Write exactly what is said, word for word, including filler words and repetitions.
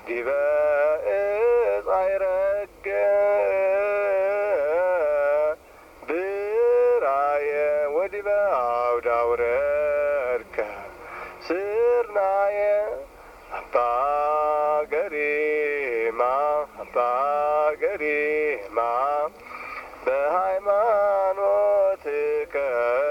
ዲበ ዕፅ አይረግ ብራየ ወዲበ አውደ አውረድከ ስርናየ አባ ገሪማ አባ ገሪማ በሃይማኖትከ